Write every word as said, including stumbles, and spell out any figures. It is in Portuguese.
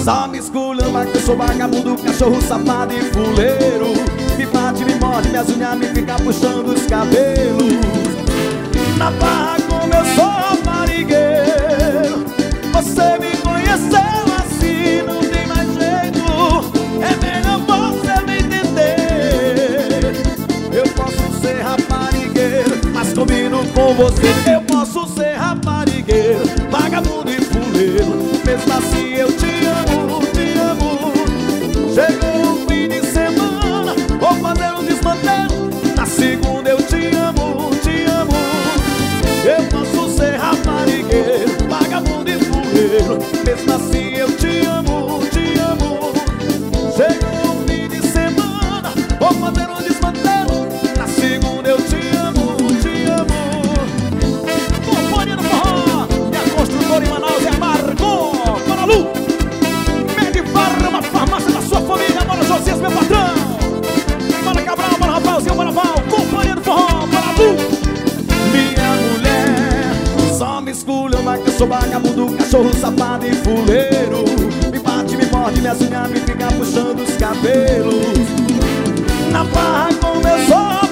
Só me esculhamba que eu sou vagabundo, cachorro, safado e fuleiro. Me bate, me morde, minhas unhas me fica puxando os cabelos. Na barra como eu sou raparigueiro, você me conheceu assim, não tem mais jeito. É melhor você me entender. Eu posso ser raparigueiro, mas combino com você. Eu posso ser raparigueiro, vagabundo e fuleiro. Mesmo assim eu te amo, te amo. Chegou o fim de semana, vou fazer um desmantelo. Na segunda eu te amo, te amo. Eu posso ser raparigueiro, vagabundo e fuleiro. Mesmo assim eu te amo, te amo. Chegou o fim de semana, vou fazer um desmantelo. Na segunda eu te amo, te amo. Companhia do Forró, e a construtora em Manaus é a Margot. Bora, Lu! Medifarma, uma farmácia da sua família. Bora, Josias, meu patrão. Bora, Cabral, bora, Rafaelzinho, bora, Val. Companhia do Forró, bora, Lu! Minha mulher só me esculhamba que eu sou vagabundo, cachorro, safado e fuleiro. Me bate, me morde, minhas unhas me fica puxando os cabelos. Na barra como eu sou